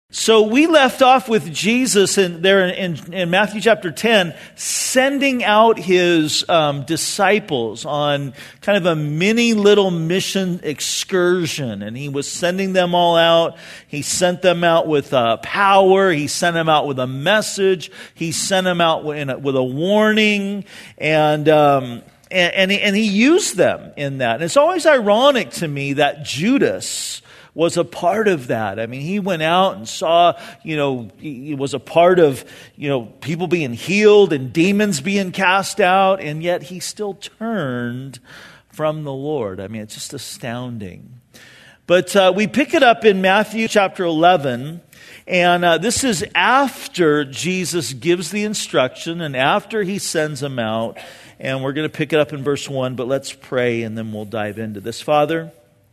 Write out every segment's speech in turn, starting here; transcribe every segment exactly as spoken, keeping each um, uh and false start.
So we left off with Jesus in, there in, in, in Matthew chapter ten, sending out his um, disciples on kind of a mini little mission excursion. And he was sending them all out. He sent them out with uh, power. He sent them out with a message. He sent them out with a, with a warning. And, um, and, and, he, and he used them in that. And it's always ironic to me that Judas was a part of that. I mean, he went out and saw, you know, he was a part of, you know, people being healed and demons being cast out, and yet he still turned from the Lord. I mean, it's just astounding. But uh, we pick it up in Matthew chapter eleven, and uh, this is after Jesus gives the instruction and after he sends them out, and we're going to pick it up in verse one, but let's pray and then we'll dive into this. Father,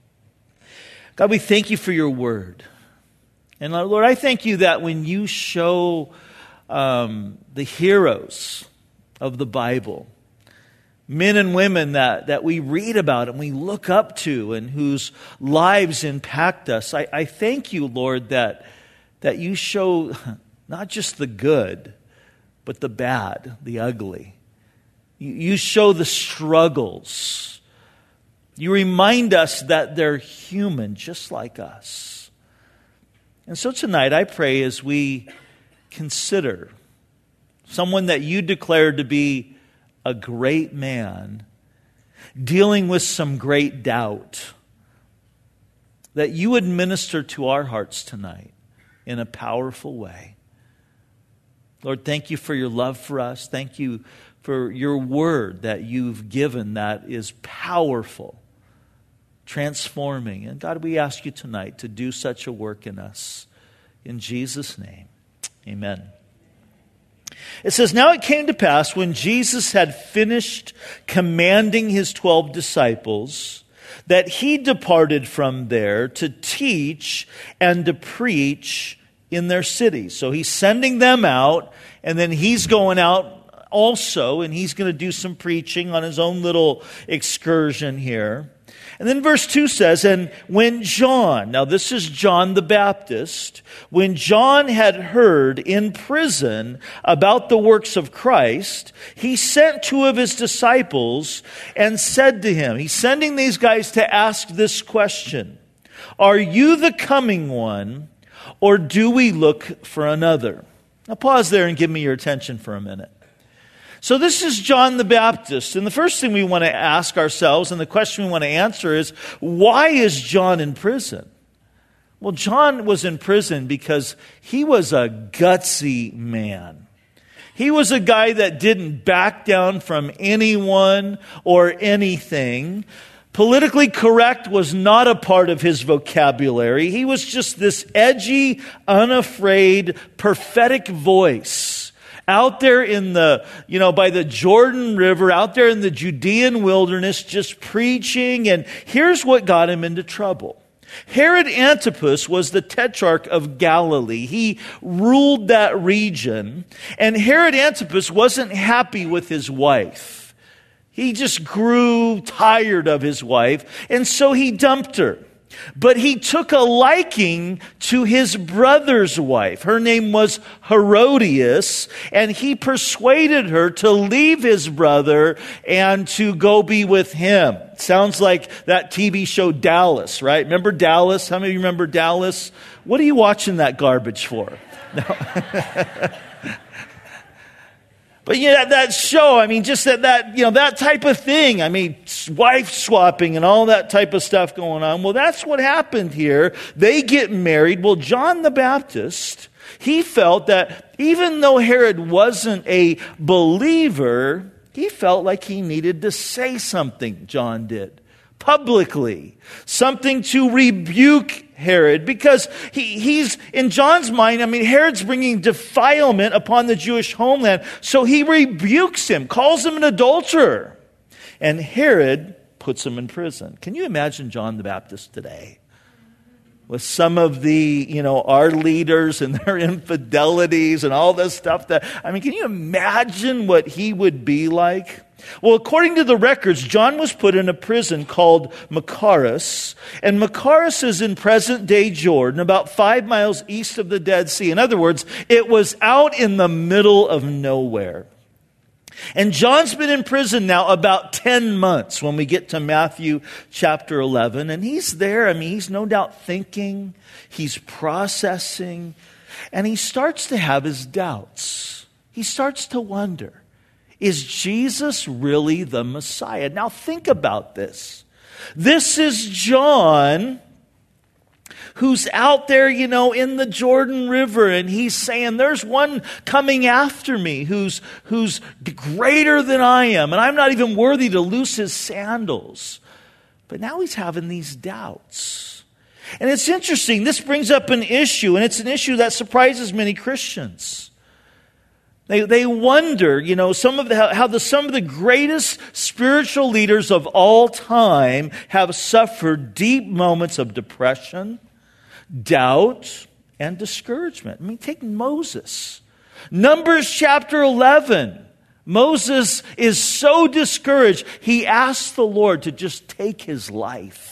God, we thank you for your word. And Lord, I thank you that when you show um, the heroes of the Bible, men and women that, that we read about and we look up to and whose lives impact us, I, I thank you, Lord, that, that you show not just the good, but the bad, the ugly. You, you show the struggles. You remind us that they're human, just like us. And so tonight, I pray as we consider someone that you declared to be a great man, dealing with some great doubt, that you would minister to our hearts tonight in a powerful way. Lord, thank you for your love for us. Thank you for your word that you've given that is powerful, transforming. And God, we ask you tonight to do such a work in us. In Jesus' name, amen. It says, now it came to pass when Jesus had finished commanding his twelve disciples that he departed from there to teach and to preach in their cities. So he's sending them out, and then he's going out also, and he's going to do some preaching on his own little excursion here. And then verse two says, and when John, now this is John the Baptist, when John had heard in prison about the works of Christ, he sent two of his disciples and said to him, he's sending these guys to ask this question, are you the coming one, or do we look for another? Now pause there and give me your attention for a minute. So this is John the Baptist, and the first thing we want to ask ourselves, and the question we want to answer is, why is John in prison? Well, John was in prison because he was a gutsy man. He was a guy that didn't back down from anyone or anything. Politically correct was not a part of his vocabulary. He was just this edgy, unafraid, prophetic voice out there in the, you know, by the Jordan River, out there in the Judean wilderness, just preaching. And here's what got him into trouble. Herod Antipas was the tetrarch of Galilee. He ruled that region. And Herod Antipas wasn't happy with his wife. He just grew tired of his wife. And so he dumped her. But he took a liking to his brother's wife. Her name was Herodias, and he persuaded her to leave his brother and to go be with him. Sounds like that T V show Dallas, right? Remember Dallas? How many of you remember Dallas? What are you watching that garbage for? No. But yeah, that show, I mean, just that, that, you know, that type of thing. I mean, wife swapping and all that type of stuff going on. Well, that's what happened here. They get married. Well, John the Baptist, he felt that even though Herod wasn't a believer, he felt like he needed to say something, John did, publicly. Something to rebuke Herod, because he, he's, in John's mind, I mean, Herod's bringing defilement upon the Jewish homeland. So he rebukes him, calls him an adulterer. And Herod puts him in prison. Can you imagine John the Baptist today? With some of the, you know, our leaders and their infidelities and all this stuff that, I mean, can you imagine what he would be like? Well, according to the records, John was put in a prison called Machaerus. And Machaerus is in present-day Jordan, about five miles east of the Dead Sea. In other words, it was out in the middle of nowhere. And John's been in prison now about ten months when we get to Matthew chapter eleven. And he's there. I mean, he's no doubt thinking. He's processing. And he starts to have his doubts. He starts to wonder, is Jesus really the Messiah? Now think about this. This is John, who's out there, you know, in the Jordan River, and he's saying, there's one coming after me who's, who's greater than I am, and I'm not even worthy to loose his sandals. But now he's having these doubts. And it's interesting, this brings up an issue, and it's an issue that surprises many Christians. They they wonder, you know, some of the, how the, some of the greatest spiritual leaders of all time have suffered deep moments of depression, doubt, and discouragement. I mean, take Moses. Numbers chapter eleven. Moses is so discouraged, he asks the Lord to just take his life.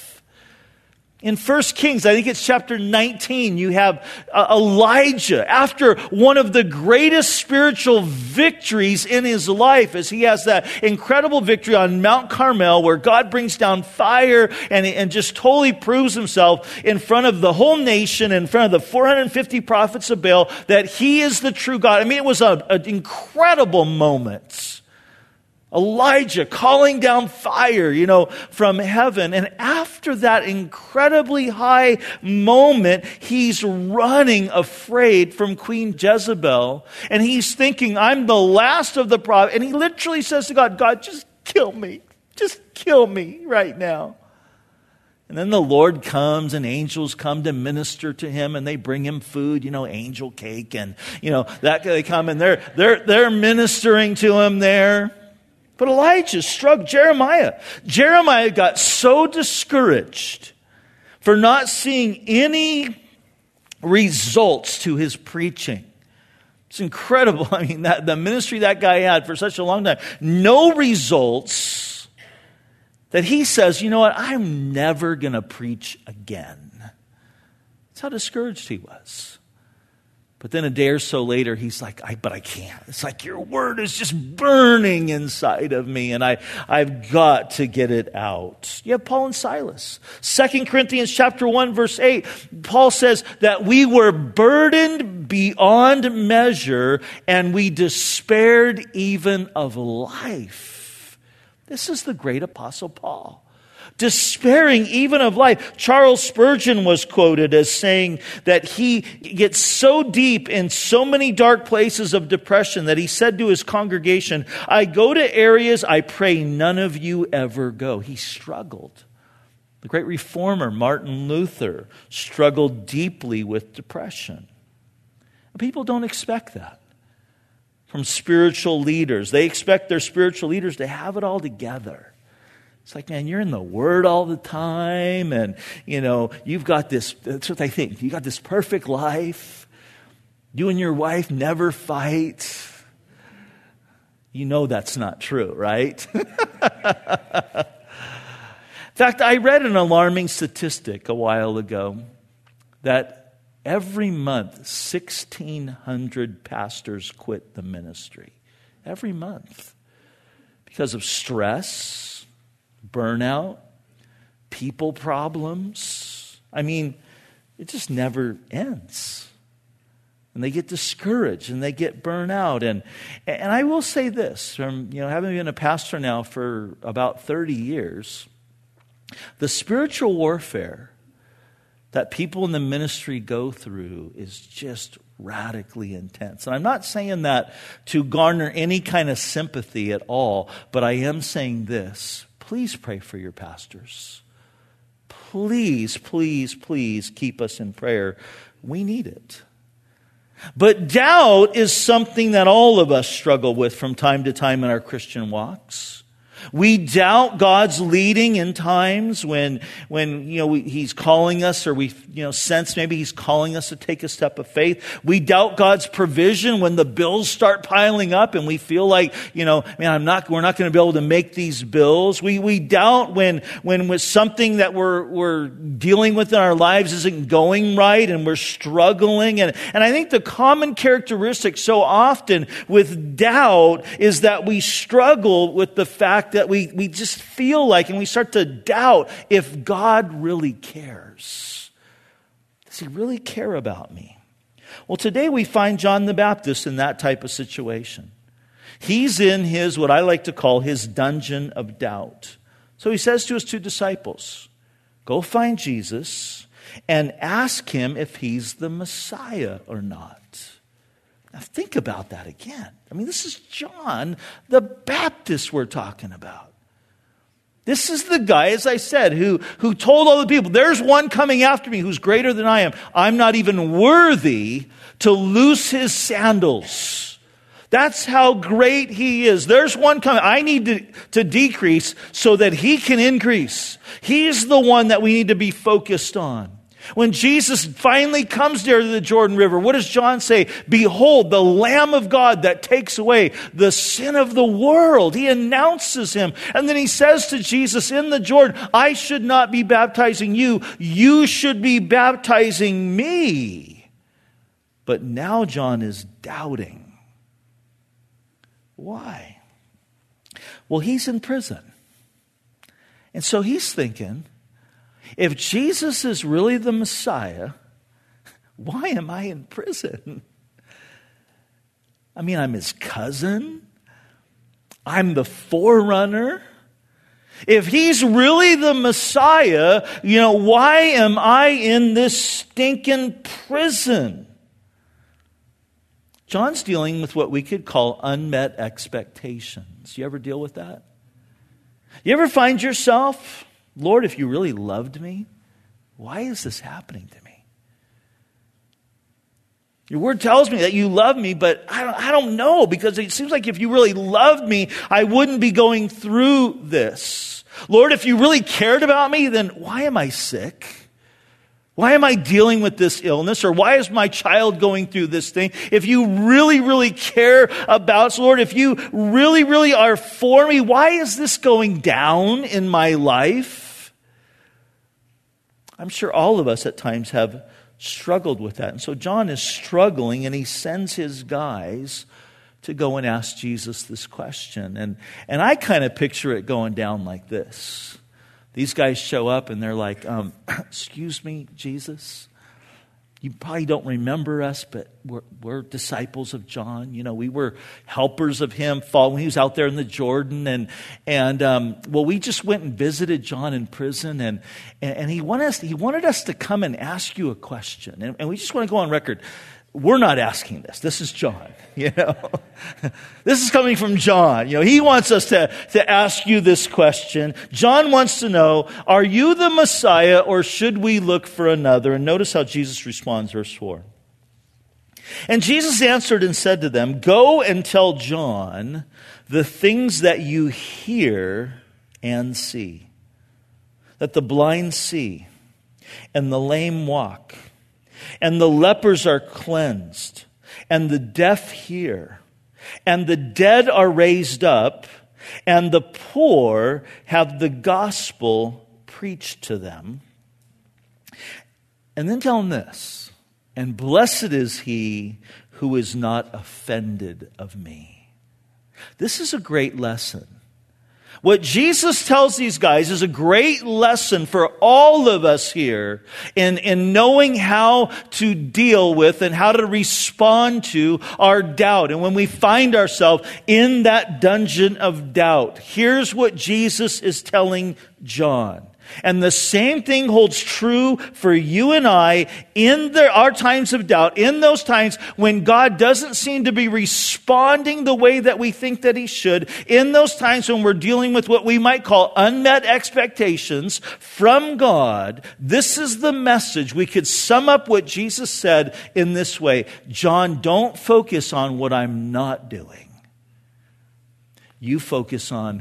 In First Kings, I think it's chapter nineteen, you have uh, Elijah, after one of the greatest spiritual victories in his life, as he has that incredible victory on Mount Carmel, where God brings down fire and, and just totally proves himself in front of the whole nation, in front of the four hundred fifty prophets of Baal, that he is the true God. I mean, it was a, an incredible moment. Elijah calling down fire, you know, from heaven. And after that incredibly high moment, he's running afraid from Queen Jezebel. And he's thinking, I'm the last of the prophets. And he literally says to God, God, just kill me. Just kill me right now. And then the Lord comes and angels come to minister to him, and they bring him food, you know, angel cake. And, you know, that they come and they're, they're, they're ministering to him there. But Elijah struck Jeremiah. Jeremiah got so discouraged for not seeing any results to his preaching. It's incredible. I mean, that, the ministry that guy had for such a long time, no results, that he says, you know what, I'm never going to preach again. That's how discouraged he was. But then a day or so later, he's like, I, but I can't. It's like your word is just burning inside of me, and I, I've got to get it out. You have Paul and Silas. Second Corinthians chapter one, verse eight, Paul says that we were burdened beyond measure, and we despaired even of life. This is the great apostle Paul. Despairing even of life. Charles Spurgeon was quoted as saying that he gets so deep in so many dark places of depression that he said to his congregation, I go to areas I pray none of you ever go. He struggled. The great reformer Martin Luther struggled deeply with depression. People don't expect that from spiritual leaders. They expect their spiritual leaders to have it all together. It's like, man, you're in the Word all the time, and, you know, you've got this, that's what they think, you got this perfect life. You and your wife never fight. You know that's not true, right? In fact, I read an alarming statistic a while ago that every month, sixteen hundred pastors quit the ministry. Every month. Because of stress, burnout, people problems. I mean, it just never ends. And they get discouraged and they get burnt out. And and I will say this, from you know, having been a pastor now for about thirty years, the spiritual warfare that people in the ministry go through is just radically intense. And I'm not saying that to garner any kind of sympathy at all, but I am saying this. Please pray for your pastors. Please, please, please keep us in prayer. We need it. But doubt is something that all of us struggle with from time to time in our Christian walks. We doubt God's leading in times when, when you know, we, He's calling us, or we you know, sense maybe He's calling us to take a step of faith. We doubt God's provision when the bills start piling up and we feel like, you know, man, I'm not, we're not going to be able to make these bills. We, we doubt when, when with something that we're, we're dealing with in our lives isn't going right and we're struggling. And, and I think the common characteristic so often with doubt is that we struggle with the fact that we, we just feel like, and we start to doubt if God really cares. Does He really care about me? Well, today we find John the Baptist in that type of situation. He's in his, what I like to call his dungeon of doubt. So he says to his two disciples, go find Jesus and ask Him if He's the Messiah or not. Now think about that again. I mean, this is John the Baptist we're talking about. This is the guy, as I said, who, who told all the people, there's one coming after me who's greater than I am. I'm not even worthy to loose his sandals. That's how great He is. There's one coming. I need to, to decrease so that He can increase. He's the one that we need to be focused on. When Jesus finally comes there to the Jordan River, what does John say? Behold, the Lamb of God that takes away the sin of the world. He announces Him. And then He says to Jesus in the Jordan, I should not be baptizing you. You should be baptizing me. But now John is doubting. Why? Well, he's in prison. And so he's thinking, if Jesus is really the Messiah, why am I in prison? I mean, I'm His cousin. I'm the forerunner. If He's really the Messiah, you know, why am I in this stinking prison? John's dealing with what we could call unmet expectations. You ever deal with that? You ever find yourself, Lord, if you really loved me, why is this happening to me? Your word tells me that you love me, but I don't, I don't know, because it seems like if you really loved me, I wouldn't be going through this. Lord, if you really cared about me, then why am I sick? Why am I dealing with this illness? Or why is my child going through this thing? If you really, really care about us, Lord, if you really, really are for me, why is this going down in my life? I'm sure all of us at times have struggled with that. And so John is struggling, and he sends his guys to go and ask Jesus this question. And, and I kind of picture it going down like this. These guys show up and they're like, um, excuse me, Jesus, you probably don't remember us, but we're, we're disciples of John. You know, we were helpers of him when he was out there in the Jordan. And, and um, well, we just went and visited John in prison. And, and, and he, wanted us, he wanted us to come and ask you a question. And, and we just want to go on record. We're not asking this. This is John, you know. This is coming from John. You know, he wants us to, to ask you this question. John wants to know, are you the Messiah, or should we look for another? And notice how Jesus responds, verse four. And Jesus answered and said to them, go and tell John the things that you hear and see. That the blind see, and the lame walk, and the lepers are cleansed, and the deaf hear, and the dead are raised up, and the poor have the gospel preached to them. And then tell them this, and blessed is he who is not offended of me. This is a great lesson. What Jesus tells these guys is a great lesson for all of us here in, in knowing how to deal with and how to respond to our doubt. And when we find ourselves in that dungeon of doubt, here's what Jesus is telling John. And the same thing holds true for you and I in the, our times of doubt, in those times when God doesn't seem to be responding the way that we think that He should, in those times when we're dealing with what we might call unmet expectations from God. This is the message. We could sum up what Jesus said in this way. John, don't focus on what I'm not doing. You focus on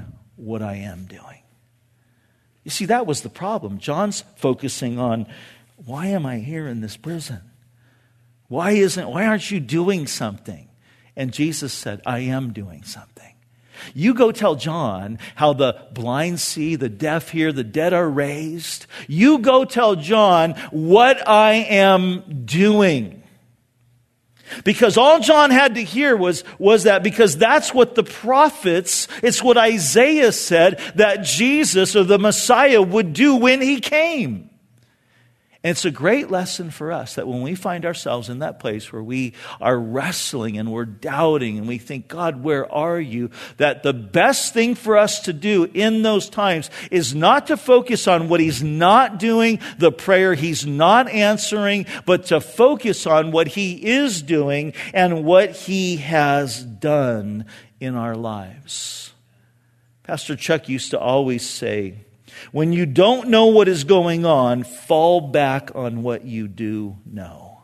what I am doing. You see, that was the problem. John's focusing on, why am I here in this prison? Why isn't, why aren't you doing something? And Jesus said, I am doing something. You go tell John how the blind see, the deaf hear, the dead are raised. You go tell John what I am doing. Because all John had to hear was, was that, because that's what the prophets, it's what Isaiah said, that Jesus or the Messiah would do when he came. And it's a great lesson for us that when we find ourselves in that place where we are wrestling and we're doubting and we think, God, where are you? That the best thing for us to do in those times is not to focus on what he's not doing, the prayer he's not answering, but to focus on what he is doing and what he has done in our lives. Pastor Chuck used to always say, when you don't know what is going on, fall back on what you do know.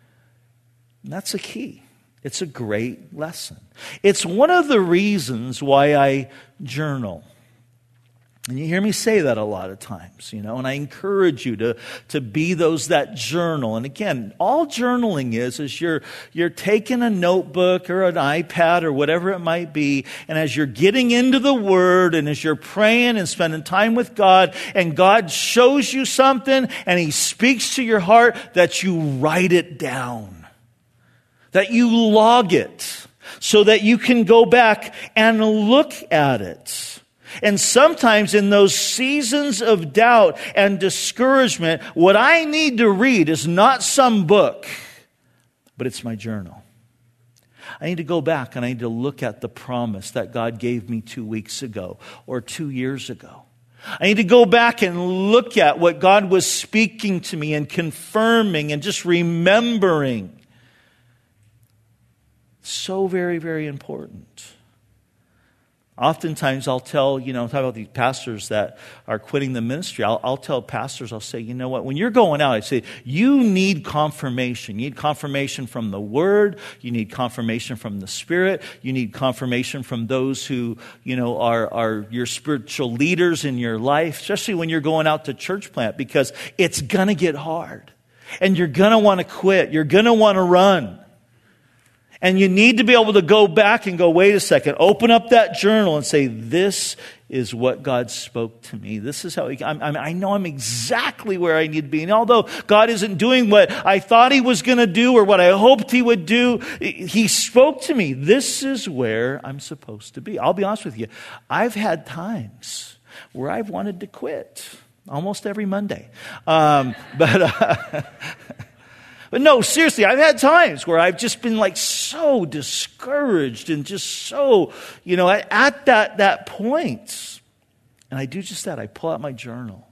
And that's a key. It's a great lesson. It's one of the reasons why I journal. And you hear me say that a lot of times, you know, and I encourage you to, to be those that journal. And again, all journaling is, is you're, you're taking a notebook or an iPad or whatever it might be, and as you're getting into the Word and as you're praying and spending time with God, and God shows you something and He speaks to your heart, that you write it down, that you log it so that you can go back and look at it. And sometimes in those seasons of doubt and discouragement, what I need to read is not some book, but it's my journal. I need to go back and I need to look at the promise that God gave me two weeks ago or two years ago. I need to go back and look at what God was speaking to me and confirming and just remembering. So very, very important. Oftentimes I'll tell, you know, talk about these pastors that are quitting the ministry. I'll, I'll tell pastors, I'll say, you know what, when you're going out, I say, you need confirmation. You need confirmation from the Word. You need confirmation from the Spirit. You need confirmation from those who, you know, are, are your spiritual leaders in your life, especially when you're going out to church plant, because it's going to get hard. And you're going to want to quit. You're going to want to run. And you need to be able to go back and go, wait a second, open up that journal and say, this is what God spoke to me. This is how he, I'm, I'm, I know I'm exactly where I need to be. And although God isn't doing what I thought He was going to do or what I hoped He would do, He spoke to me. This is where I'm supposed to be. I'll be honest with you. I've had times where I've wanted to quit almost every Monday. Um, but... Uh, But no, seriously, I've had times where I've just been like so discouraged and just so, you know, at that, that point. And I do just that. I pull out my journal.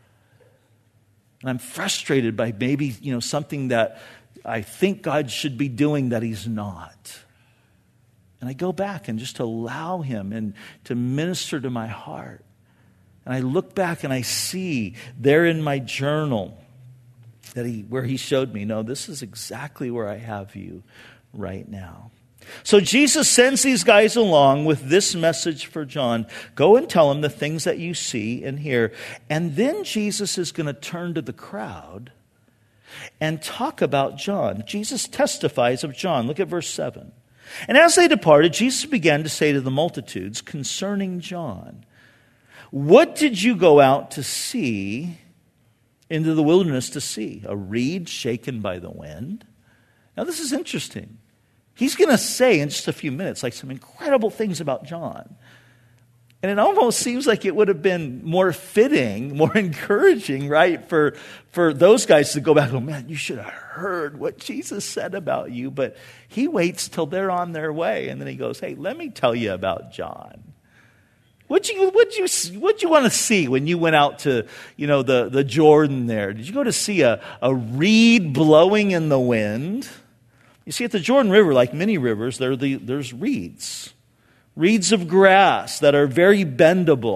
And I'm frustrated by maybe, you know, something that I think God should be doing that He's not. And I go back and just allow Him and to minister to my heart. And I look back and I see there in my journal that he, where He showed me, no, this is exactly where I have you right now. So Jesus sends these guys along with this message for John. Go and tell him the things that you see and hear. And then Jesus is going to turn to the crowd and talk about John. Jesus testifies of John. Look at verse seven. And as they departed, Jesus began to say to the multitudes concerning John, what did you go out to see into the wilderness to see? A reed shaken by the wind? Now this is interesting. He's going to say in just a few minutes like some incredible things about John. And it almost seems like it would have been more fitting, more encouraging, right, for, for those guys to go back and go, man, you should have heard what Jesus said about you. But He waits till they're on their way. And then He goes, hey, let me tell you about John. What'd you, what'd you, what'd you want to see when you went out to, you know, the, the Jordan there? Did you go to see a, a reed blowing in the wind? You see, at the Jordan River, like many rivers, there the, there's reeds. Reeds of grass that are very bendable.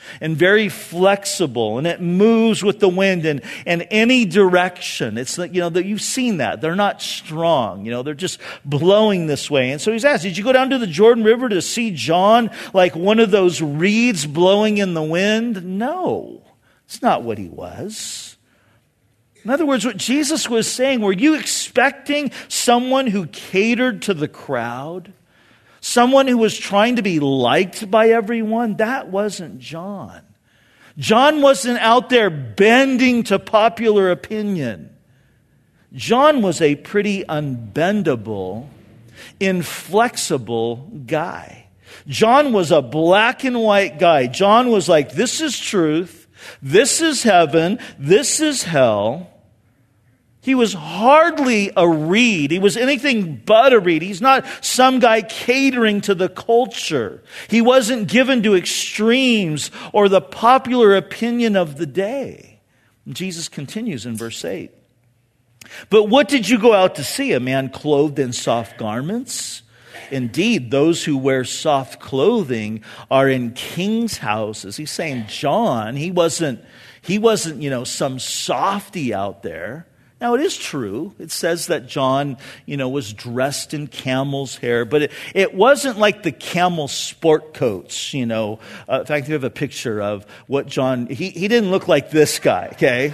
and very flexible, and it moves with the wind in, in any direction. It's like, you know, that you've seen that. They're not strong. You know, they're just blowing this way. And so he's asked, did you go down to the Jordan River to see John like one of those reeds blowing in the wind? No, it's not what he was. In other words, what Jesus was saying, were you expecting someone who catered to the crowd? Someone who was trying to be liked by everyone? That wasn't John. John wasn't out there bending to popular opinion. John was a pretty unbendable, inflexible guy. John was a black and white guy. John was like, this is truth, this is heaven, this is hell. He was hardly a reed. He was anything but a reed. He's not some guy catering to the culture. He wasn't given to extremes or the popular opinion of the day. And Jesus continues in verse eight. But what did you go out to see? A man clothed in soft garments? Indeed, those who wear soft clothing are in kings' houses. He's saying John, he wasn't, he wasn't, you know, some softy out there. Now, it is true. It says that John, you know, was dressed in camel's hair, but it, it wasn't like the camel sport coats, you know. Uh, in fact, you have a picture of what John, he, he didn't look like this guy, okay?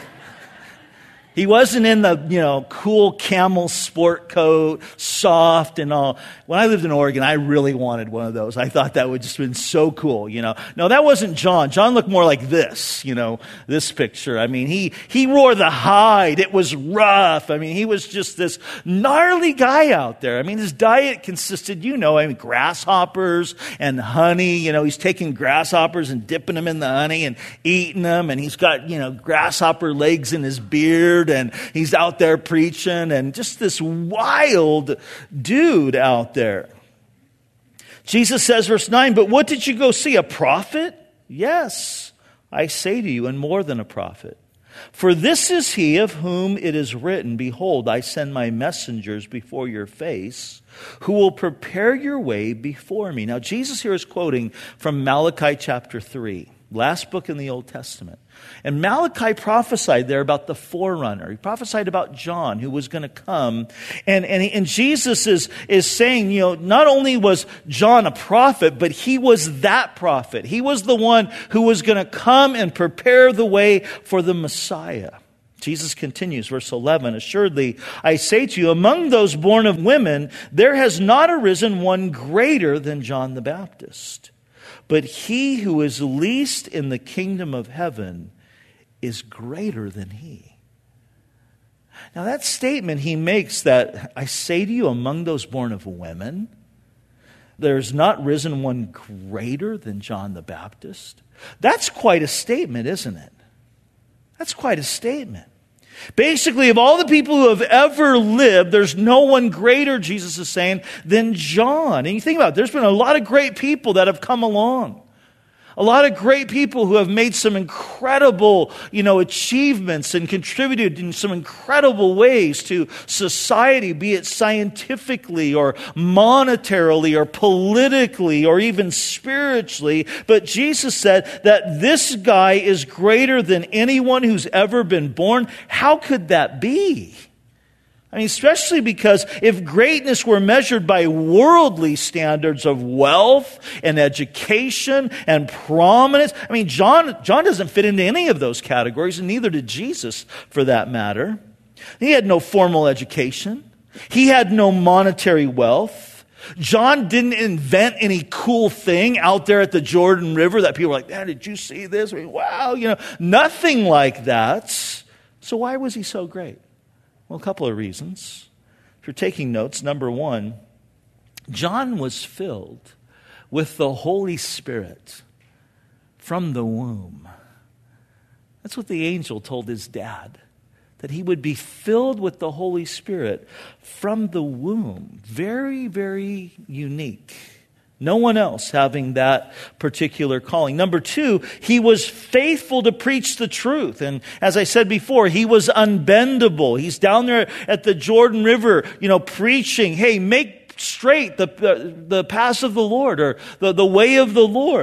He wasn't in the, you know, cool camel sport coat, soft and all. When I lived in Oregon, I really wanted one of those. I thought that would just have been so cool, you know. No, that wasn't John. John looked more like this, you know, this picture. I mean, he, he wore the hide. It was rough. I mean, he was just this gnarly guy out there. I mean, his diet consisted, you know, I mean, grasshoppers and honey. You know, he's taking grasshoppers and dipping them in the honey and eating them. And he's got, you know, grasshopper legs in his beard. And he's out there preaching, and just this wild dude out there. Jesus says, verse nine, but what did you go see? A prophet? Yes, I say to you, and more than a prophet. For this is he of whom it is written, behold, I send my messengers before your face, who will prepare your way before me. Now, Jesus here is quoting from Malachi chapter three, last book in the Old Testament. And Malachi prophesied there about the forerunner. He prophesied about John, who was going to come. And, and, he, and Jesus is, is saying, you know, not only was John a prophet, but he was that prophet. He was the one who was going to come and prepare the way for the Messiah. Jesus continues, verse eleven, assuredly, I say to you, among those born of women, there has not arisen one greater than John the Baptist. But he who is least in the kingdom of heaven is greater than he. Now that statement he makes, that I say to you, among those born of women, there's not risen one greater than John the Baptist. That's quite a statement, isn't it? That's quite a statement. Basically, of all the people who have ever lived, there's no one greater, Jesus is saying, than John. And you think about it, there's been a lot of great people that have come along. A lot of great people who have made some incredible, you know, achievements and contributed in some incredible ways to society, be it scientifically or monetarily or politically or even spiritually. But Jesus said that this guy is greater than anyone who's ever been born. How could that be? I mean, especially because if greatness were measured by worldly standards of wealth and education and prominence, I mean, John, John doesn't fit into any of those categories, and neither did Jesus, for that matter. He had no formal education. He had no monetary wealth. John didn't invent any cool thing out there at the Jordan River that people were like, "Man, did you see this?" I mean, wow, you know, nothing like that. So why was he so great? Well, a couple of reasons. If you're taking notes, number one, John was filled with the Holy Spirit from the womb. That's what the angel told his dad, that he would be filled with the Holy Spirit from the womb. Very, very unique. No one else having that particular calling. Number two, he was faithful to preach the truth. And as I said before, he was unbendable. He's down there at the Jordan River, you know, preaching, hey, make straight the, the, the paths of the Lord, or the, the way of the Lord.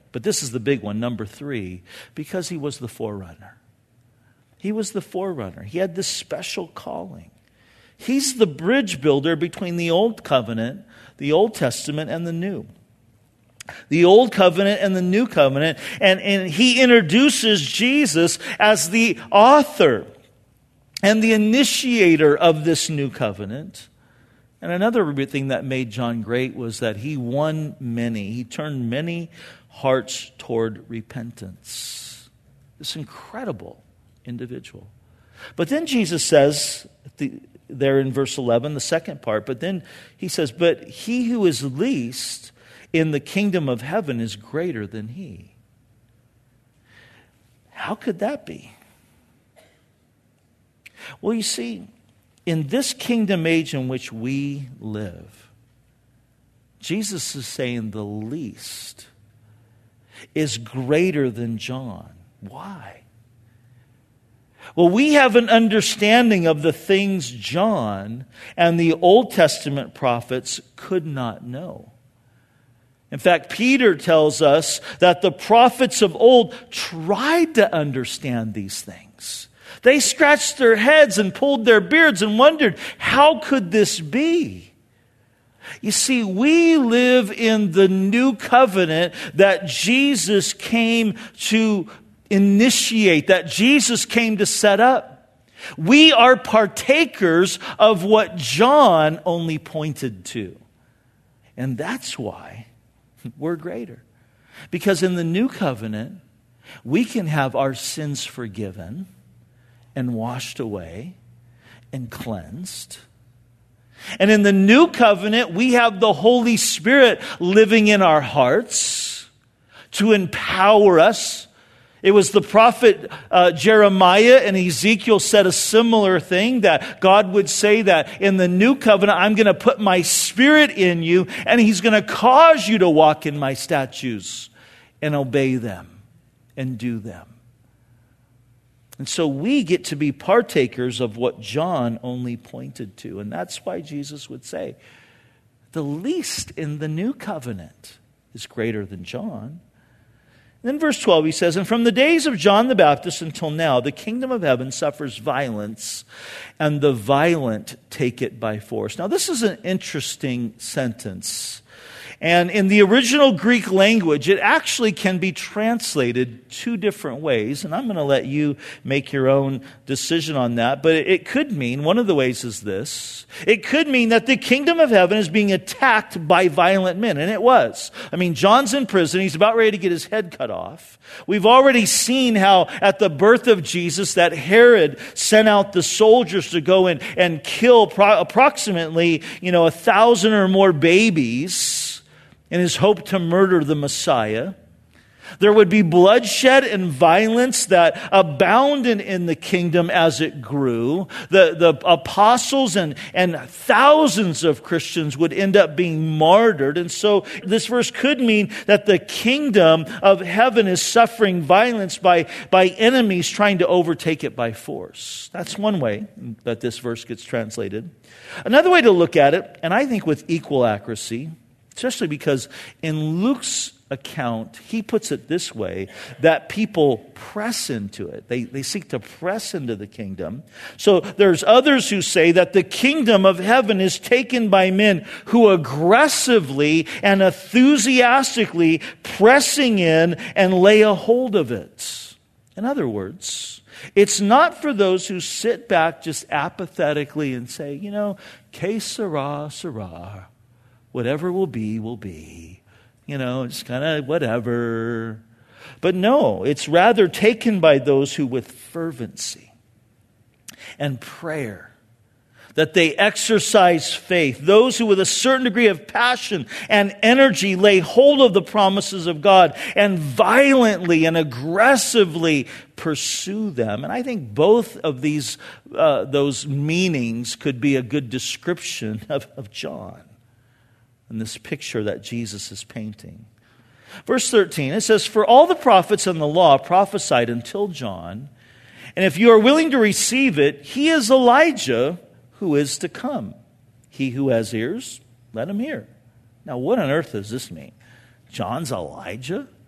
But this is the big one, number three, because he was the forerunner. He was the forerunner. He had this special calling. He's the bridge builder between the Old Covenant, the Old Testament, and the New. The Old Covenant and the New Covenant. And, and he introduces Jesus as the author and the initiator of this New Covenant. And another thing that made John great was that he won many. He turned many hearts toward repentance. This incredible individual. But then Jesus says, the, there in verse eleven, the second part, but then he says, but he who is least in the kingdom of heaven is greater than he. How could that be? Well, you see, in this kingdom age in which we live, Jesus is saying the least is greater than John. Why? Well, we have an understanding of the things John and the Old Testament prophets could not know. In fact, Peter tells us that the prophets of old tried to understand these things. They scratched their heads and pulled their beards and wondered, how could this be? You see, we live in the new covenant that Jesus came to initiate, that Jesus came to set up. We are partakers of what John only pointed to. And that's why we're greater. Because in the new covenant, we can have our sins forgiven and washed away and cleansed. And in the new covenant, we have the Holy Spirit living in our hearts to empower us. It was the prophet uh, Jeremiah and Ezekiel said a similar thing, that God would say that in the new covenant, I'm going to put my Spirit in you, and He's going to cause you to walk in my statutes and obey them and do them. And so we get to be partakers of what John only pointed to. And that's why Jesus would say, the least in the new covenant is greater than John. And then verse twelve, he says, and from the days of John the Baptist until now, the kingdom of heaven suffers violence, and the violent take it by force. Now, this is an interesting sentence. And in the original Greek language, it actually can be translated two different ways. And I'm going to let you make your own decision on that. But it could mean, one of the ways is this. It could mean that the kingdom of heaven is being attacked by violent men. And it was. I mean, John's in prison. He's about ready to get his head cut off. We've already seen how at the birth of Jesus that Herod sent out the soldiers to go in and kill pro- approximately, you know, a thousand or more babies in his hope to murder the Messiah. There would be bloodshed and violence that abounded in the kingdom as it grew. The, the apostles and, and thousands of Christians would end up being martyred. And so this verse could mean that the kingdom of heaven is suffering violence by, by enemies trying to overtake it by force. That's one way that this verse gets translated. Another way to look at it, and I think with equal accuracy, especially because in Luke's account, he puts it this way, that people press into it. They, they seek to press into the kingdom. So there's others who say that the kingdom of heaven is taken by men who aggressively and enthusiastically pressing in and lay a hold of it. In other words, it's not for those who sit back just apathetically and say, you know, que sera, sera. Whatever will be, will be. You know, it's kind of whatever. But no, it's rather taken by those who with fervency and prayer, that they exercise faith. Those who with a certain degree of passion and energy lay hold of the promises of God and violently and aggressively pursue them. And I think both of these, uh, those meanings could be a good description of, of John. And this picture that Jesus is painting. Verse thirteen, it says, for all the prophets and the law prophesied until John, and if you are willing to receive it, he is Elijah who is to come. He who has ears, let him hear. Now, what on earth does this mean? John's Elijah?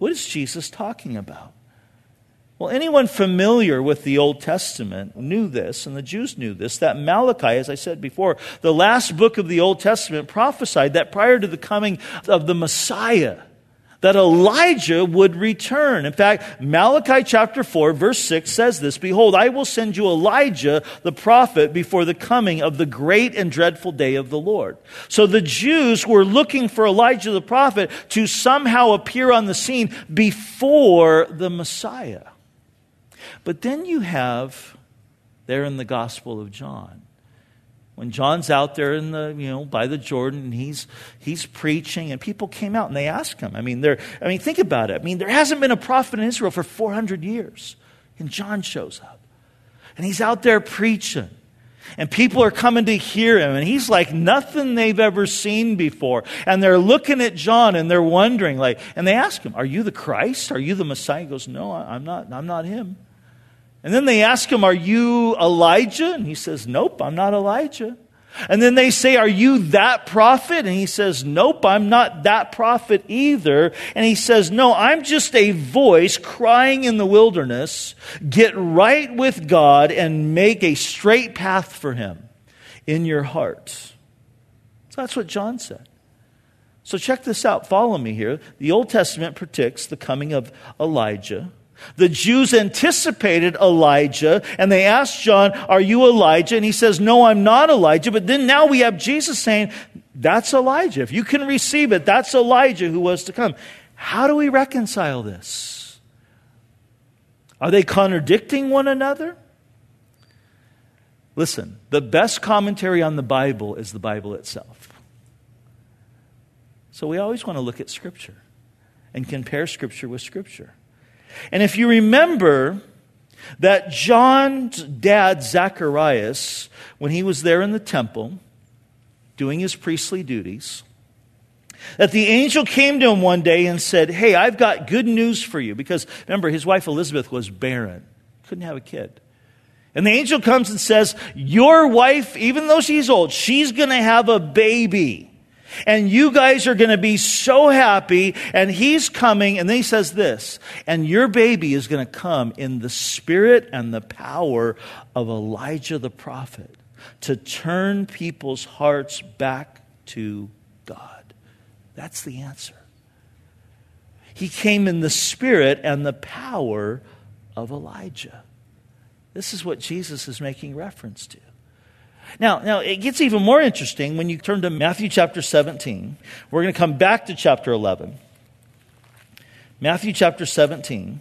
What is Jesus talking about? Well, anyone familiar with the Old Testament knew this, and the Jews knew this, that Malachi, as I said before, the last book of the Old Testament, prophesied that prior to the coming of the Messiah, that Elijah would return. In fact, Malachi chapter four, verse six says this, "Behold, I will send you Elijah the prophet before the coming of the great and dreadful day of the Lord." So the Jews were looking for Elijah the prophet to somehow appear on the scene before the Messiah. But then you have there in the Gospel of John, when John's out there in the, you know, by the Jordan, and he's he's preaching, and people came out and they asked him. I mean, they're I mean, think about it. I mean, there hasn't been a prophet in Israel for four hundred years. And John shows up. And he's out there preaching. And people are coming to hear him. And he's like nothing they've ever seen before. And they're looking at John and they're wondering, like, and they ask him, "Are you the Christ? Are you the Messiah?" He goes, "No, I'm not, I'm not him." And then they ask him, "Are you Elijah?" And he says, "Nope, I'm not Elijah." And then they say, "Are you that prophet?" And he says, "Nope, I'm not that prophet either." And he says, "No, I'm just a voice crying in the wilderness. Get right with God and make a straight path for him in your heart." So that's what John said. So check this out. Follow me here. The Old Testament predicts the coming of Elijah. The Jews anticipated Elijah, and they asked John, "Are you Elijah?" And he says, "No, I'm not Elijah." But then now we have Jesus saying, "That's Elijah. If you can receive it, that's Elijah who was to come." How do we reconcile this? Are they contradicting one another? Listen, the best commentary on the Bible is the Bible itself. So we always want to look at Scripture and compare Scripture with Scripture. And if you remember that John's dad, Zacharias, when he was there in the temple doing his priestly duties, that the angel came to him one day and said, "Hey, I've got good news for you." Because remember, his wife Elizabeth was barren, couldn't have a kid. And the angel comes and says, "Your wife, even though she's old, she's going to have a baby. And you guys are going to be so happy." And he's coming, and then he says this, "And your baby is going to come in the spirit and the power of Elijah the prophet to turn people's hearts back to God." That's the answer. He came in the spirit and the power of Elijah. This is what Jesus is making reference to. Now, now it gets even more interesting when you turn to Matthew chapter seventeen. We're going to come back to chapter eleven. Matthew chapter seventeen.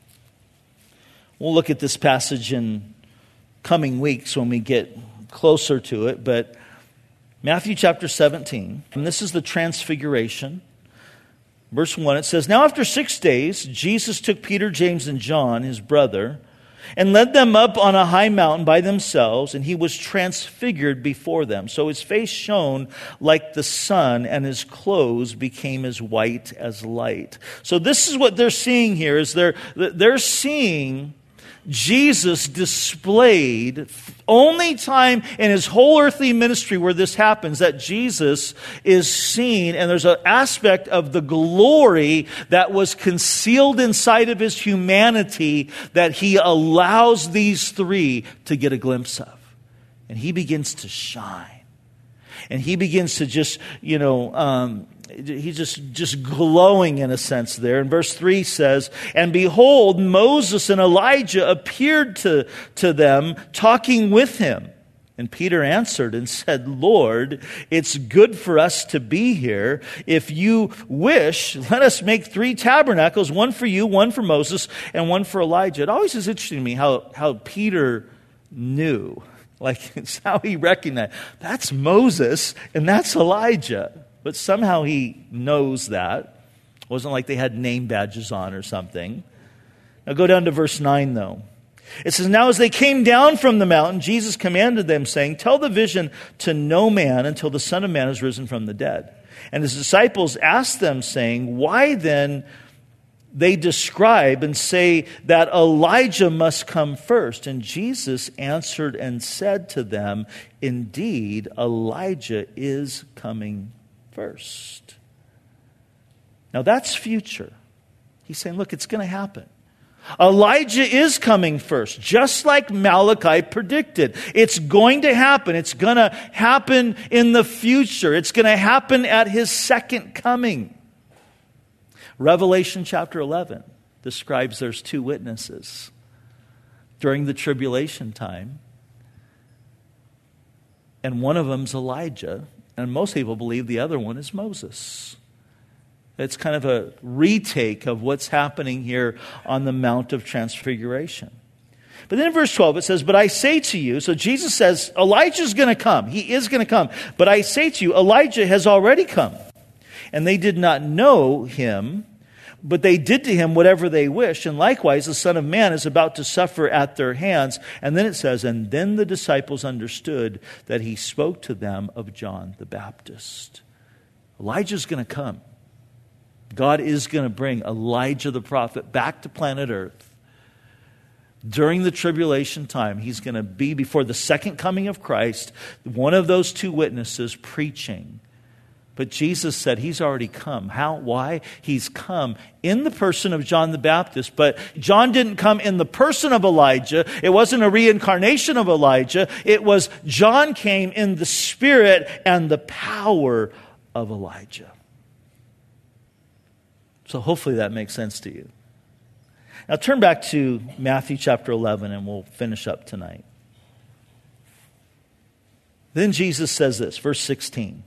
We'll look at this passage in coming weeks when we get closer to it. But Matthew chapter seventeen, and this is the transfiguration. Verse one, it says, "Now after six days, Jesus took Peter, James, and John, his brother, and led them up on a high mountain by themselves, and he was transfigured before them. So his face shone like the sun, and his clothes became as white as light." So this is what they're seeing here, is they're, they're seeing Jesus displayed, only time in his whole earthly ministry where this happens, that Jesus is seen, and there's an aspect of the glory that was concealed inside of his humanity that he allows these three to get a glimpse of. And he begins to shine. And he begins to just, you know, um, he's just, just glowing in a sense there. And verse three says, "And behold, Moses and Elijah appeared to, to them, talking with him. And Peter answered and said, 'Lord, it's good for us to be here. If you wish, let us make three tabernacles, one for you, one for Moses, and one for Elijah.'" It always is interesting to me how, how Peter knew. Like, it's how he recognized, that's Moses and that's Elijah. But somehow he knows that. It wasn't like they had name badges on or something. Now go down to verse nine, though. It says, "Now as they came down from the mountain, Jesus commanded them, saying, 'Tell the vision to no man until the Son of Man is risen from the dead.' And his disciples asked them, saying, 'Why then they describe and say that Elijah must come first?' And Jesus answered and said to them, 'Indeed, Elijah is coming first.'" Now that's future. He's saying, look, it's going to happen. Elijah is coming first, just like Malachi predicted. It's going to happen. It's going to happen in the future. It's going to happen at his second coming. Revelation chapter eleven describes there's two witnesses during the tribulation time. And one of them's Elijah, and most people believe the other one is Moses. It's kind of a retake of what's happening here on the Mount of Transfiguration. But then in verse twelve it says, but I say to you, so Jesus says, Elijah's going to come. He is going to come. But I say to you, Elijah has already come. And they did not know him, but they did to him whatever they wished. And likewise, the Son of Man is about to suffer at their hands. And then it says, and then the disciples understood that he spoke to them of John the Baptist. Elijah's going to come. God is going to bring Elijah the prophet back to planet Earth. During the tribulation time, he's going to be before the second coming of Christ, one of those two witnesses preaching. But Jesus said he's already come. How? Why? He's come in the person of John the Baptist. But John didn't come in the person of Elijah. It wasn't a reincarnation of Elijah. It was John came in the spirit and the power of Elijah. So hopefully that makes sense to you. Now turn back to Matthew chapter eleven and we'll finish up tonight. Then Jesus says this, verse sixteen.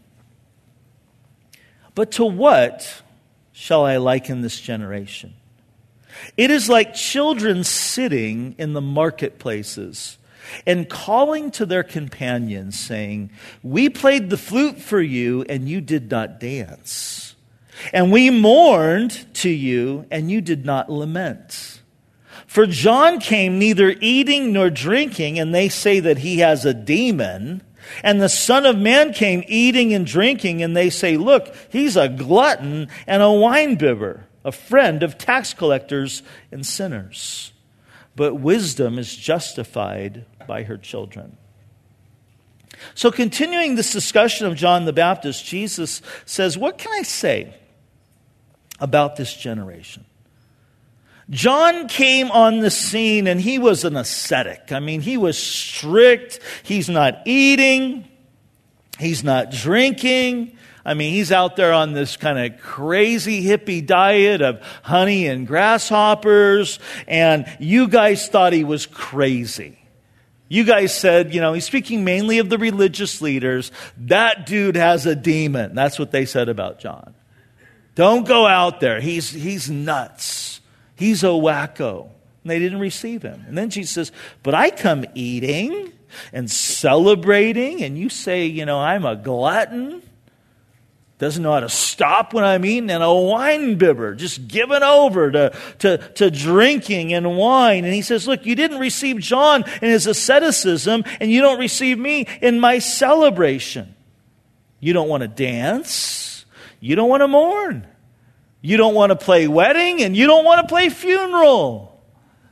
But to what shall I liken this generation? It is like children sitting in the marketplaces and calling to their companions, saying, we played the flute for you and you did not dance. And we mourned to you, and you did not lament. For John came neither eating nor drinking, and they say that he has a demon. And the Son of Man came eating and drinking, and they say, look, he's a glutton and a winebibber, a friend of tax collectors and sinners. But wisdom is justified by her children. So continuing this discussion of John the Baptist, Jesus says, what can I say about this generation? John came on the scene and he was an ascetic. I mean, he was strict. He's not eating. He's not drinking. I mean, he's out there on this kind of crazy hippie diet of honey and grasshoppers. And you guys thought he was crazy. You guys said, you know, he's speaking mainly of the religious leaders. That dude has a demon. That's what they said about John. Don't go out there. He's, he's nuts. He's a wacko. And they didn't receive him. And then Jesus says, but I come eating and celebrating, and you say, you know, I'm a glutton. Doesn't know how to stop when I'm eating, and a wine bibber, just given over to, to, to drinking and wine. And he says, look, you didn't receive John in his asceticism, and you don't receive me in my celebration. You don't want to dance. You don't want to mourn. You don't want to play wedding, and you don't want to play funeral.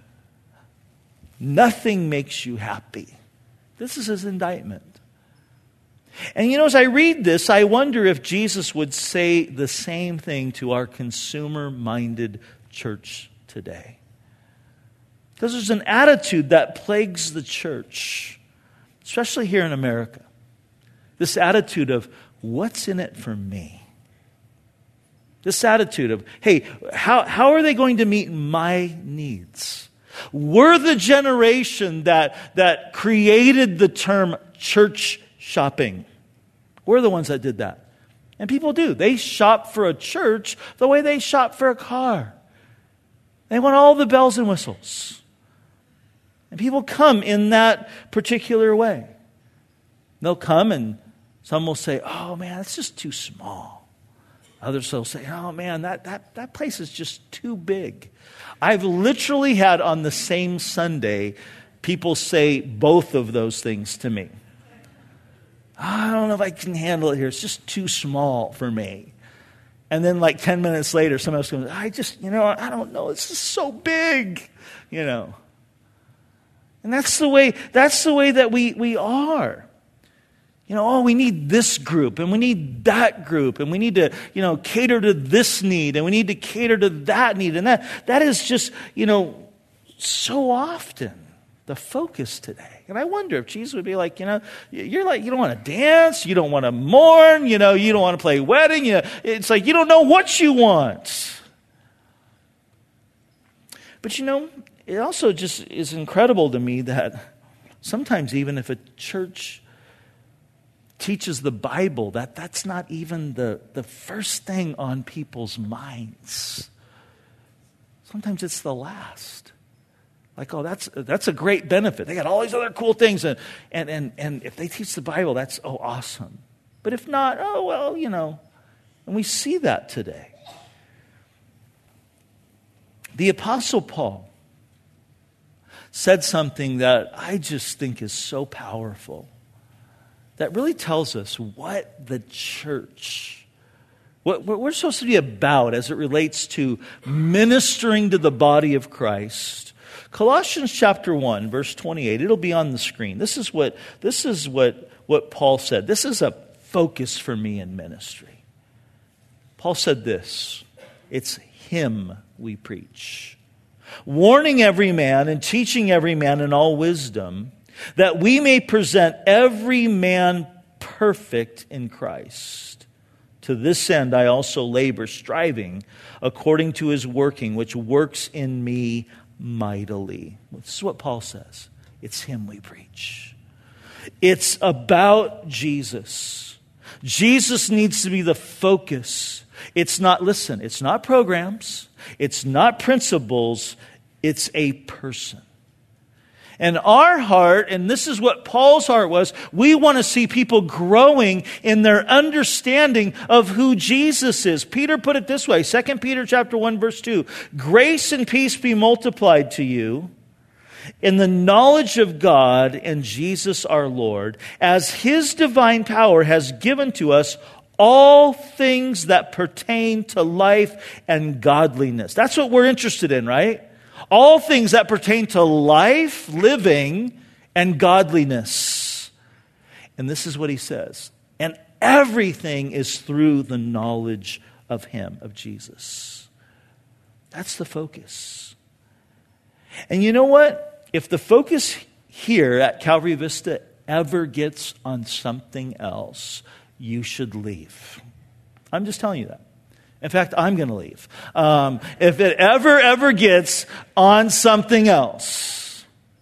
Nothing makes you happy. This is his indictment. And you know, as I read this, I wonder if Jesus would say the same thing to our consumer-minded church today. Because there's an attitude that plagues the church, especially here in America. This attitude of, what's in it for me? This attitude of, hey, how, how are they going to meet my needs? We're the generation that, that created the term church shopping. We're the ones that did that. And people do. They shop for a church the way they shop for a car. They want all the bells and whistles. And people come in that particular way. They'll come and some will say, oh man, it's just too small. Others will say, oh man, that, that, that place is just too big. I've literally had on the same Sunday people say both of those things to me. I don't know if I can handle it here. It's just too small for me. And then like ten minutes later, somebody else goes, I just, you know, I don't know. It's just so big, you know. And that's the way, that's the way that we, we are. You know, oh, we need this group and we need that group and we need to, you know, cater to this need and we need to cater to that need. And that that is just, you know, so often the focus today. And I wonder if Jesus would be like, you know, you're like, you don't want to dance, you don't want to mourn, you know, you don't want to play wedding. You know, it's like you don't know what you want. But you know, it also just is incredible to me that sometimes even if a church teaches the Bible, that that's not even the, the first thing on people's minds. Sometimes it's the last. Like, oh, that's that's a great benefit. They got all these other cool things. And, and, and, and if they teach the Bible, that's, oh, awesome. But if not, oh, well, you know. And we see that today. The Apostle Paul said something that I just think is so powerful, that really tells us what the church, what we're supposed to be about as it relates to ministering to the body of Christ. Colossians chapter one, verse twenty-eight, it'll be on the screen. This is what, this is what, what Paul said. This is a focus for me in ministry. Paul said this, it's him we preach, warning every man and teaching every man in all wisdom, that we may present every man perfect in Christ. To this end I also labor, striving according to his working, which works in me mightily. This is what Paul says. It's him we preach. It's about Jesus. Jesus needs to be the focus. It's not, listen, it's not programs. It's not principles. It's a person. And our heart, and this is what Paul's heart was, we want to see people growing in their understanding of who Jesus is. Peter put it this way, Second Peter chapter one, verse two, grace and peace be multiplied to you in the knowledge of God and Jesus our Lord, as his divine power has given to us all things that pertain to life and godliness. That's what we're interested in, right? All things that pertain to life, living, and godliness. And this is what he says. And everything is through the knowledge of him, of Jesus. That's the focus. And you know what? If the focus here at Calvary Vista ever gets on something else, you should leave. I'm just telling you that. In fact, I'm going to leave. Um, if it ever, ever gets on something else,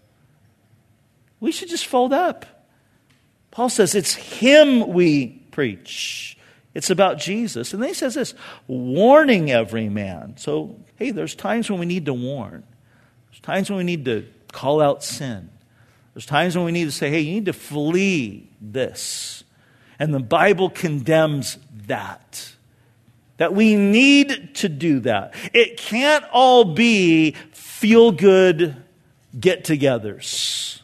we should just fold up. Paul says it's him we preach. It's about Jesus. And then he says this, warning every man. So, hey, there's times when we need to warn. There's times when we need to call out sin. There's times when we need to say, hey, you need to flee this. And the Bible condemns that. That we need to do that. It can't all be feel-good get-togethers.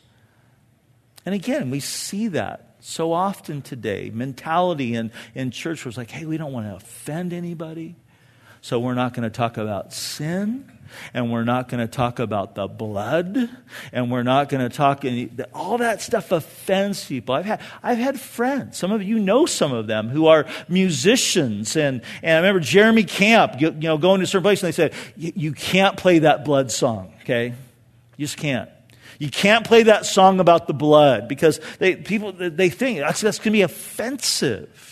And again, we see that so often today. Mentality in, in church was like, hey, we don't want to offend anybody, so we're not going to talk about sin, and we're not going to talk about the blood, and we're not going to talk any, all that stuff offends people. I've had I've had friends, some of you know some of them, who are musicians, and, and I remember Jeremy Camp, you, you know, going to a certain place, and they said, you can't play that blood song, okay? You just can't. You can't play that song about the blood, because they people they think that's, that's going to be offensive.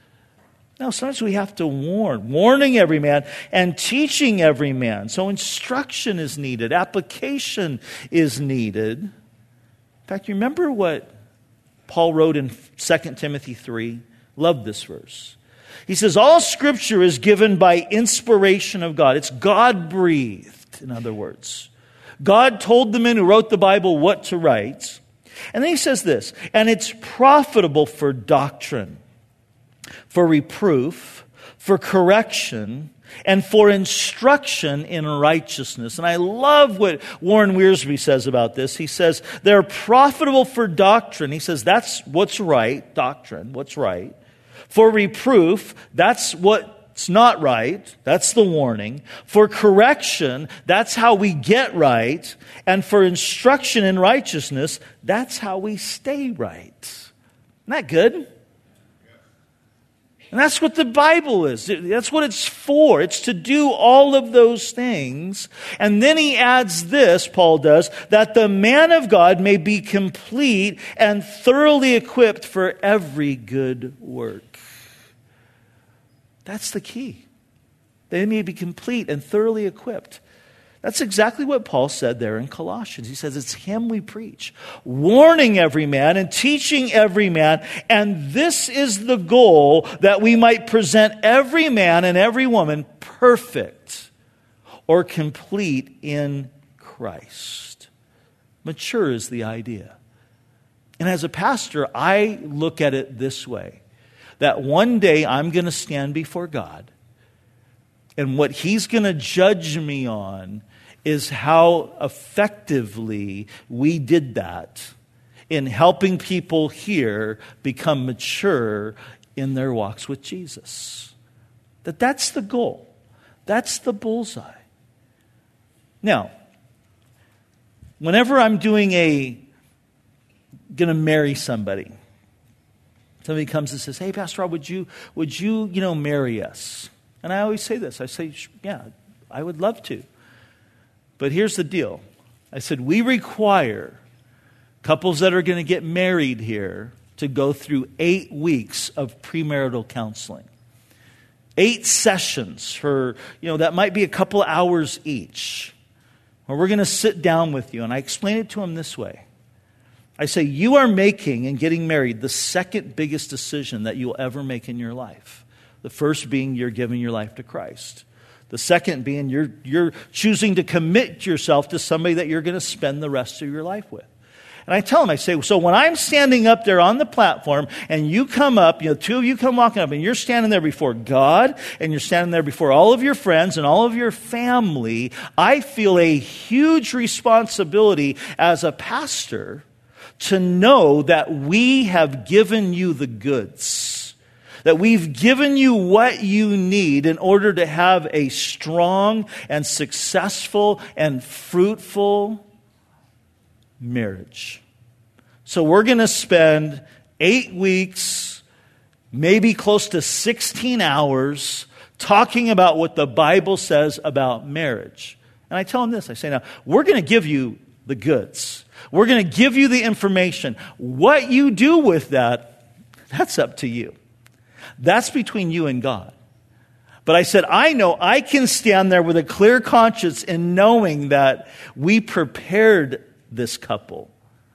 Now, sometimes we have to warn, warning every man and teaching every man. So instruction is needed, application is needed. In fact, you remember what Paul wrote in Second Timothy three? Love this verse. He says, all Scripture is given by inspiration of God. It's God-breathed, in other words. God told the men who wrote the Bible what to write. And then he says this, and it's profitable for doctrine, for reproof, for correction, and for instruction in righteousness. And I love what Warren Wiersbe says about this. He says, they're profitable for doctrine. He says, that's what's right, doctrine, what's right. For reproof, that's what's not right. That's the warning. For correction, that's how we get right. And for instruction in righteousness, that's how we stay right. that good? And that's what the Bible is. That's what it's for. It's to do all of those things. And then he adds this, Paul does, that the man of God may be complete and thoroughly equipped for every good work. That's the key. They may be complete and thoroughly equipped. That's exactly what Paul said there in Colossians. He says it's him we preach, warning every man and teaching every man. And this is the goal, that we might present every man and every woman perfect or complete in Christ. Mature is the idea. And as a pastor, I look at it this way, that one day I'm going to stand before God, and what he's going to judge me on is how effectively we did that in helping people here become mature in their walks with Jesus. That that's the goal. That's the bullseye. Now, whenever I'm doing a, going to marry somebody, somebody comes and says, "Hey, Pastor Rob, would you, would you, you know, marry us?" And I always say this. I say, "Yeah, I would love to." But here's the deal. I said, we require couples that are going to get married here to go through eight weeks of premarital counseling. Eight sessions for, you know, that might be a couple hours each, where we're going to sit down with you. And I explain it to them this way. I say, you are making and getting married the second biggest decision that you'll ever make in your life. The first being you're giving your life to Christ. The second being you're, you're choosing to commit yourself to somebody that you're going to spend the rest of your life with. And I tell them, I say, so when I'm standing up there on the platform and you come up, you know, two of you come walking up and you're standing there before God and you're standing there before all of your friends and all of your family, I feel a huge responsibility as a pastor to know that we have given you the goods. That we've given you what you need in order to have a strong and successful and fruitful marriage. So we're going to spend eight weeks, maybe close to sixteen hours, talking about what the Bible says about marriage. And I tell them this, I say, now, we're going to give you the goods. We're going to give you the information. What you do with that, that's up to you. That's between you and God. But I said, I know I can stand there with a clear conscience in knowing that we prepared this couple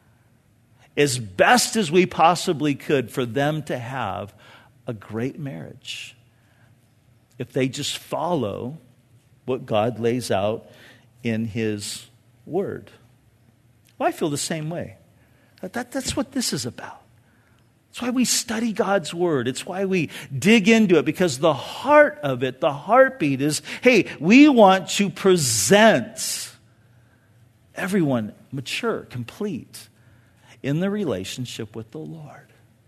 as best as we possibly could for them to have a great marriage. If they just follow what God lays out in His Word. Well, I feel the same way. That, that, that's what this is about. It's why we study God's Word. It's why we dig into it, because the heart of it, the heartbeat is, hey, we want to present everyone mature, complete in the relationship with the Lord.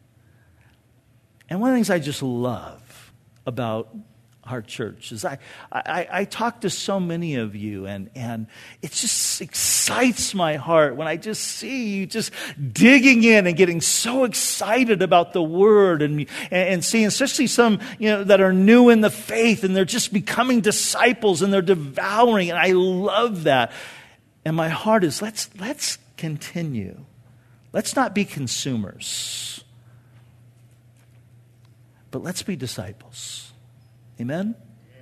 And one of the things I just love about our church is I, I, I talk to so many of you, and, and it just excites my heart when I just see you just digging in and getting so excited about the Word, and, and seeing especially some, you know, that are new in the faith and they're just becoming disciples and they're devouring, and I love that. And my heart is, let's let's continue. Let's not be consumers, but let's be disciples. Amen?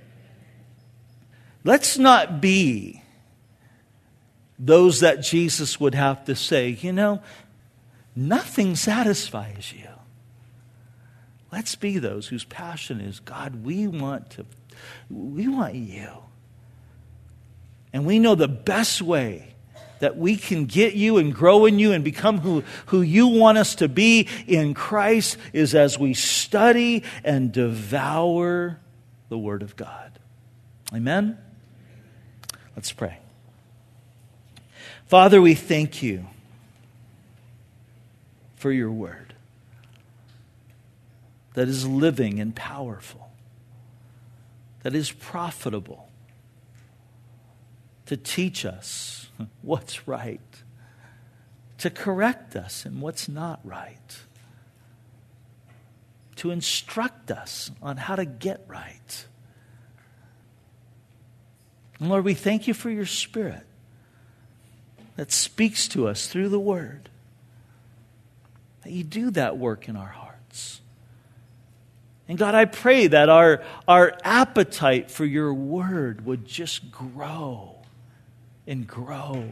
Let's not be those that Jesus would have to say, you know, nothing satisfies you. Let's be those whose passion is, God, we want to, we want you. And we know the best way that we can get you and grow in you and become who, who you want us to be in Christ is as we study and devour the Word of God. Amen? Let's pray. Father, we thank you for your Word that is living and powerful, that is profitable to teach us what's right, to correct us in what's not right. to instruct us on how to get right. And Lord, we thank you for your Spirit that speaks to us through the Word. That you do that work in our hearts. And God, I pray that our, our appetite for your Word would just grow and grow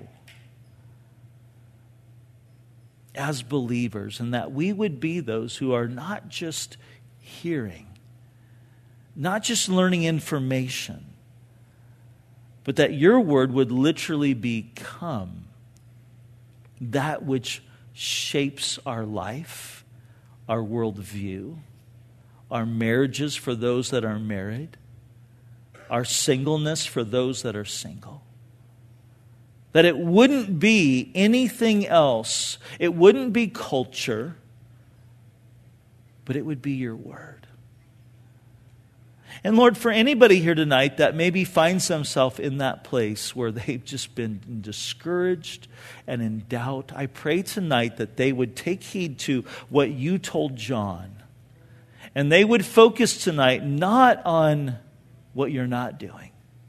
as believers, and that we would be those who are not just hearing, not just learning information, but that your Word would literally become that which shapes our life, our worldview, our marriages for those that are married, our singleness for those that are single. That it wouldn't be anything else. It wouldn't be culture, but it would be your Word. And Lord, for anybody here tonight that maybe finds themselves in that place where they've just been discouraged and in doubt, I pray tonight that they would take heed to what you told John. And they would focus tonight not on what you're not doing,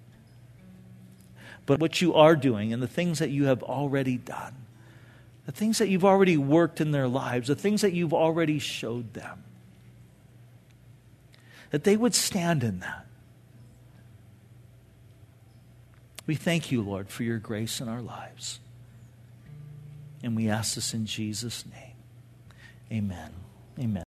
but what you are doing and the things that you have already done. The things that you've already worked in their lives, the things that you've already showed them. That they would stand in that. We thank you, Lord, for your grace in our lives. And we ask this in Jesus' name. Amen. Amen.